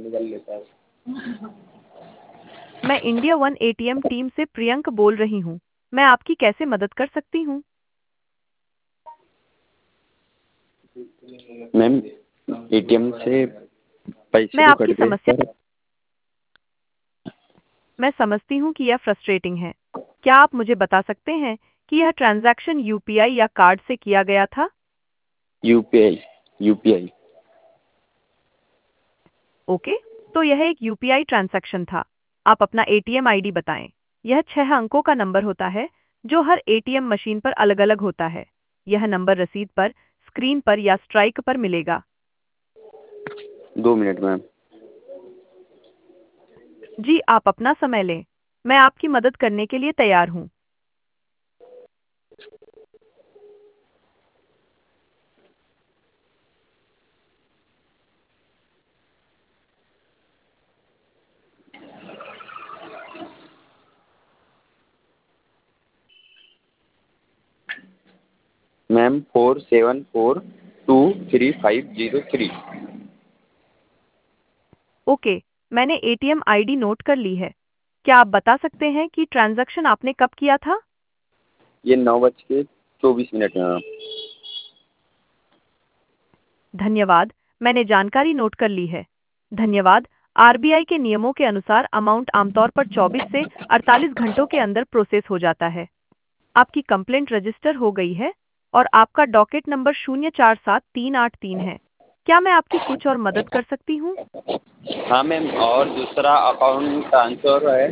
मैं India one ATM team से प्रियंक बोल रही हूँ। मैं आपकी कैसे मदद कर सकती हूँ? मैम, एटीएम से पैसे मैं तो आपकी कट गए समस्या पर मैं समझती हूँ कि यह फ्रस्ट्रेटिंग है। क्या आप मुझे बता सकते हैं कि यह ट्रांजैक्शन यूपीआई या कार्ड से किया गया था? यूपीआई यूपीआई ओके, तो यह एक यूपीआई ट्रांजैक्शन था। आप अपना एटीएम आईडी बताएं। यह 6 अंकों का नंबर होता है जो हर एटीएम मशीन पर अलग-अलग होता है। यह नंबर रसीद पर, स्क्रीन पर या स्ट्राइक पर मिलेगा। 2 मिनट मैम। जी, आप अपना समय लें। मैं आपकी मदद करने के लिए तैयार हूँ। मैम 47423503। ओके, मैंने एटीएम आईडी नोट कर ली है। क्या आप बता सकते हैं कि ट्रांजैक्शन आपने कब किया था? ये 9:24 में मैम। धन्यवाद, मैंने जानकारी नोट कर ली है। धन्यवाद। आरबीआई के नियमों के अनुसार अमाउंट आमतौर पर 24 से 48 घंटों के अंदर प्रोसेस हो जाता है। आपकी कंप्लेंट रजिस्टर हो गई है और आपका डॉकेट नंबर 047383 है। क्या मैं आपकी कुछ और मदद कर सकती हूँ? हाँ मैम, और दूसरा अकाउंट ट्रांसफर है।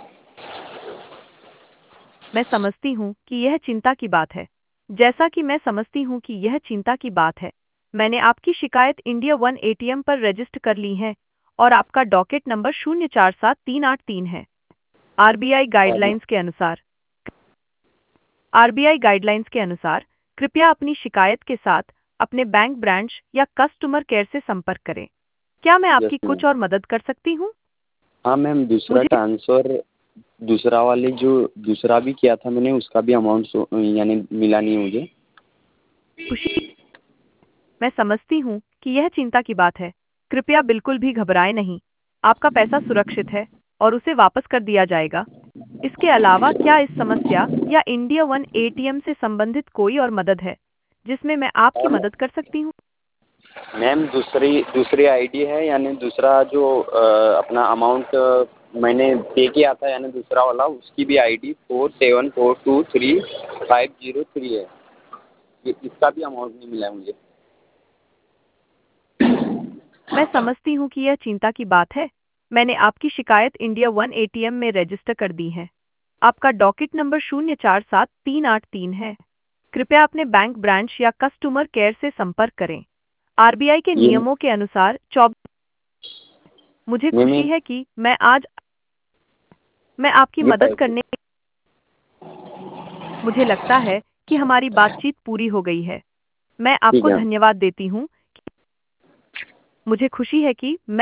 मैं समझती हूँ कि यह चिंता की बात है। जैसा कि मैं समझती हूँ कि यह चिंता की बात है, मैंने आपकी शिकायत इंडिया वन एटीएम पर रजिस्टर कर ली है और आपका डॉकेट नंबर 047383 है। आरबीआई गाइडलाइंस के अनुसार आरबीआई गाइडलाइंस के अनुसार कृपया अपनी शिकायत के साथ अपने बैंक ब्रांच या कस्टमर केयर से संपर्क करें। क्या मैं यस आपकी मैम। कुछ और मदद कर सकती हूँ? हाँ मैम, दूसरा मुझे ट्रांसफ़र, दूसरा वाले जो दूसरा भी किया था मैंने, उसका भी अमाउंट यानी मिला नहीं मुझे। खुशी मैं समझती हूँ कि यह चिंता की बात है। कृपया बिल्कुल भी घबराएं नहीं। आपका पैसा सुरक्षित है और उसे वापस कर दिया जाएगा। इसके अलावा क्या इस समस्या या इंडिया वन एटीएम से संबंधित कोई और मदद है जिसमें मैं आपकी मदद कर सकती हूँ? मैम, दूसरी दूसरी आईडी है, यानी दूसरा जो अपना अमाउंट मैंने पे किया था, यानी दूसरा वाला, उसकी भी आईडी 47423503 है। इसका भी अमाउंट नहीं मिला है मुझे। मैं समझती हूँ कि यह चिंता की बात है। मैंने आपकी शिकायत इंडिया वन एटीएम में रजिस्टर कर दी है। आपका डॉकेट नंबर 047383 है। कृपया अपने बैंक ब्रांच या कस्टमर केयर से संपर्क करें। आरबीआई के ये नियमों के अनुसार 24 मुझे मैंने खुशी है कि मैं आपकी ये मदद पैसे। करने मुझे लगता है कि हमारी बातचीत पूरी हो गई है। मैं ठीक आपको है। धन्यवाद देती हूँ। मुझे खुशी है कि मैं